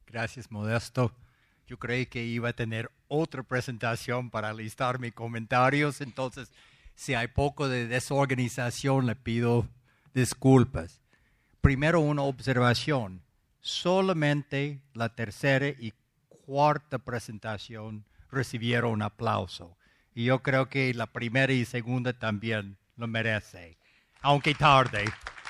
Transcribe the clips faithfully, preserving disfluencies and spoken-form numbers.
Gracias, Modesto. Yo creí que iba a tener otra presentación para listar mis comentarios, entonces si hay poco de desorganización le pido disculpas. Primero una observación. Solamente la tercera y cuarta presentación recibieron aplauso. Y yo creo que la primera y segunda también lo merece, aunque tarde.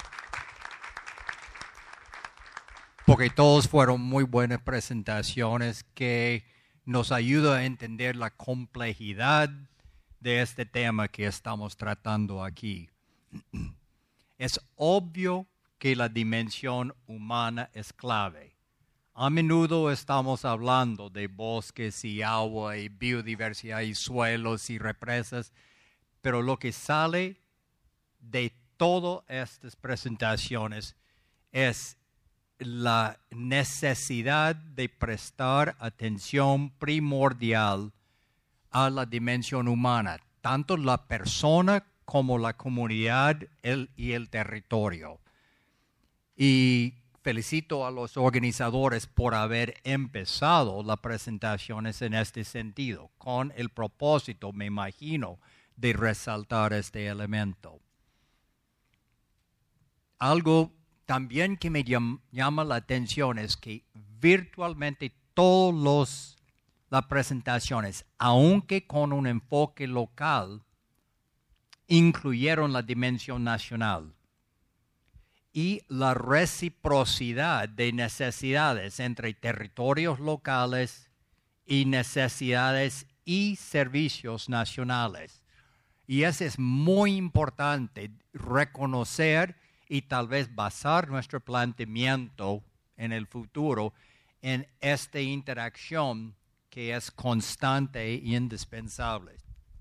Porque todos fueron muy buenas presentaciones que nos ayudan a entender la complejidad de este tema que estamos tratando aquí. Es obvio que la dimensión humana es clave. A menudo estamos hablando de bosques y agua y biodiversidad y suelos y represas, pero lo que sale de todas estas presentaciones es la necesidad de prestar atención primordial a la dimensión humana, tanto la persona como la comunidad el, y el territorio. Y felicito a los organizadores por haber empezado las presentaciones en este sentido, con el propósito, me imagino, de resaltar este elemento. Algo también que me llama la atención es que virtualmente todas las presentaciones, aunque con un enfoque local, incluyeron la dimensión nacional y la reciprocidad de necesidades entre territorios locales y necesidades y servicios nacionales. Y eso es muy importante, reconocer y tal vez basar nuestro planteamiento en el futuro en esta interacción que es constante e indispensable.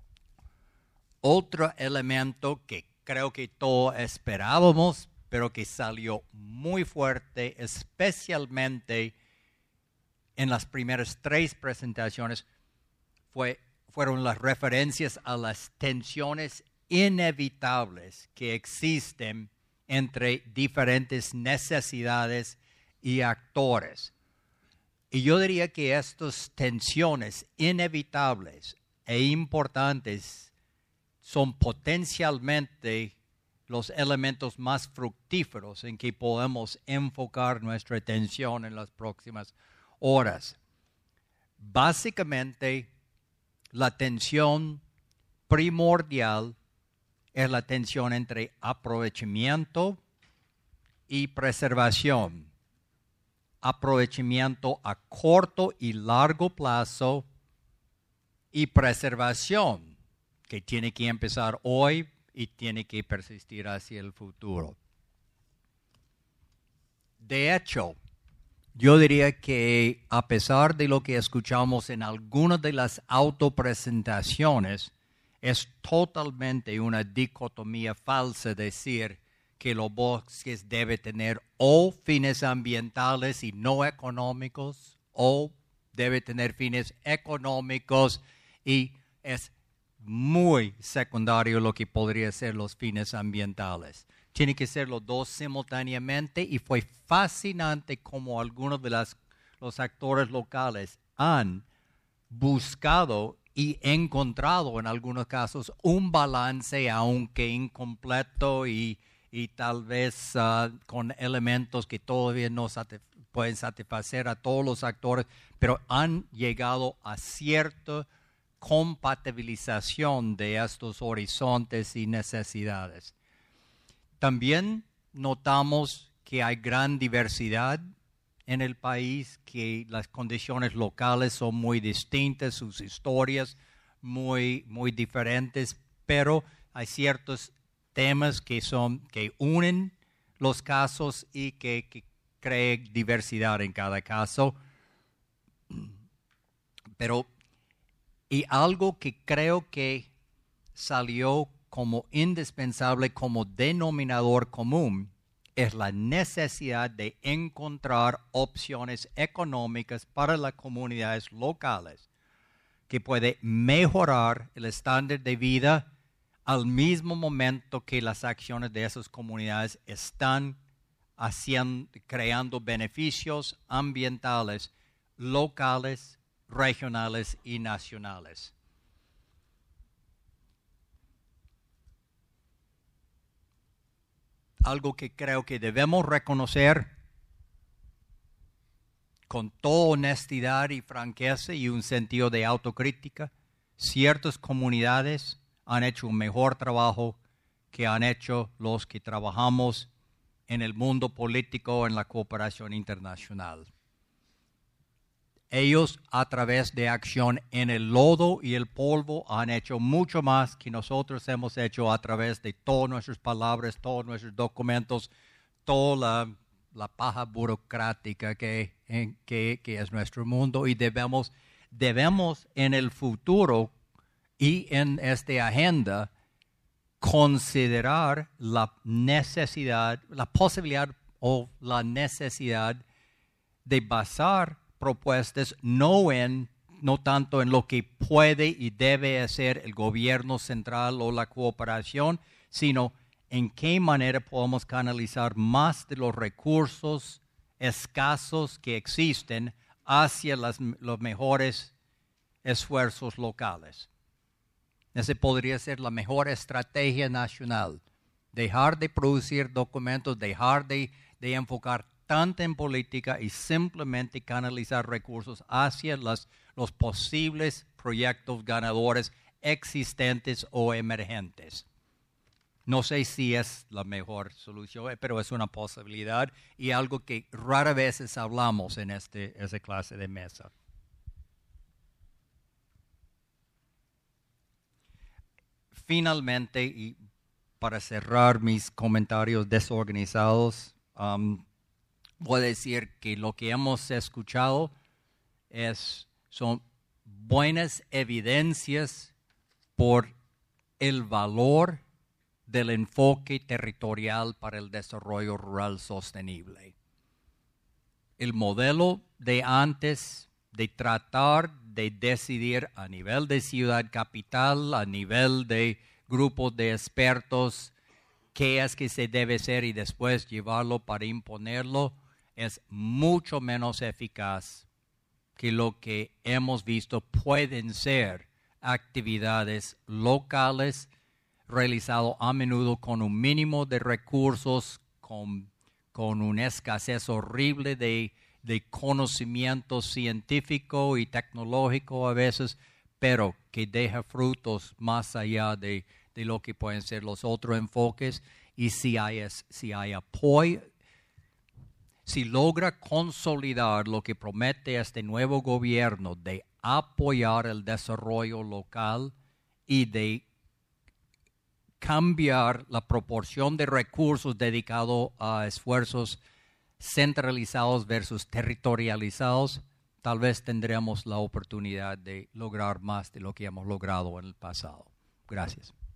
Otro elemento que creo que todos esperábamos, pero que salió muy fuerte, especialmente en las primeras tres presentaciones, fue, fueron las referencias a las tensiones inevitables que existen entre diferentes necesidades y actores. Y yo diría que estas tensiones inevitables e importantes son potencialmente los elementos más fructíferos en que podemos enfocar nuestra atención en las próximas horas. Básicamente, la tensión primordial es la tensión entre aprovechamiento y preservación. Aprovechamiento a corto y largo plazo y preservación, que tiene que empezar hoy y tiene que persistir hacia el futuro. De hecho, yo diría que a pesar de lo que escuchamos en algunas de las autopresentaciones, es totalmente una dicotomía falsa decir que los bosques deben tener o fines ambientales y no económicos, o debe tener fines económicos y es muy secundario lo que podría ser los fines ambientales. Tiene que ser los dos simultáneamente y fue fascinante cómo algunos de las, los actores locales han buscado y encontrado en algunos casos un balance, aunque incompleto y, y tal vez uh, con elementos que todavía no satisf- pueden satisfacer a todos los actores, pero han llegado a cierta compatibilización de estos horizontes y necesidades. También notamos que hay gran diversidad en el país, que las condiciones locales son muy distintas, sus historias muy, muy diferentes, pero hay ciertos temas que, son, que unen los casos y que, que crean diversidad en cada caso. Pero, y algo que creo que salió como indispensable, como denominador común, es la necesidad de encontrar opciones económicas para las comunidades locales que puede mejorar el estándar de vida al mismo momento que las acciones de esas comunidades están haciendo, creando beneficios ambientales locales, regionales y nacionales. Algo que creo que debemos reconocer con toda honestidad y franqueza y un sentido de autocrítica, ciertas comunidades han hecho un mejor trabajo que han hecho los que trabajamos en el mundo político, en la cooperación internacional. Ellos, a través de acción en el lodo y el polvo, han hecho mucho más que nosotros hemos hecho a través de todas nuestras palabras, todos nuestros documentos, toda la, la paja burocrática que, que, que es nuestro mundo. Y debemos, debemos en el futuro y en esta agenda considerar la necesidad, la posibilidad o la necesidad de basar propuestas no en, no tanto en lo que puede y debe hacer el gobierno central o la cooperación, sino en qué manera podemos canalizar más de los recursos escasos que existen hacia las, los mejores esfuerzos locales. Esa podría ser la mejor estrategia nacional. Dejar de producir documentos, dejar de, de enfocar tanto en política y simplemente canalizar recursos hacia las, los posibles proyectos ganadores existentes o emergentes. No sé si es la mejor solución, pero es una posibilidad y algo que rara veces hablamos en este, esa clase de mesa. Finalmente, y para cerrar mis comentarios desorganizados, um, voy a decir que lo que hemos escuchado es, son buenas evidencias por el valor del enfoque territorial para el desarrollo rural sostenible. El modelo de antes de tratar de decidir a nivel de ciudad capital, a nivel de grupos de expertos, qué es que se debe hacer y después llevarlo para imponerlo, es mucho menos eficaz que lo que hemos visto pueden ser actividades locales realizadas a menudo con un mínimo de recursos, con, con una escasez horrible de, de conocimiento científico y tecnológico a veces, pero que deja frutos más allá de, de lo que pueden ser los otros enfoques. Y si hay, si hay apoyo, si logra consolidar lo que promete este nuevo gobierno de apoyar el desarrollo local y de cambiar la proporción de recursos dedicados a esfuerzos centralizados versus territorializados, tal vez tendremos la oportunidad de lograr más de lo que hemos logrado en el pasado. Gracias.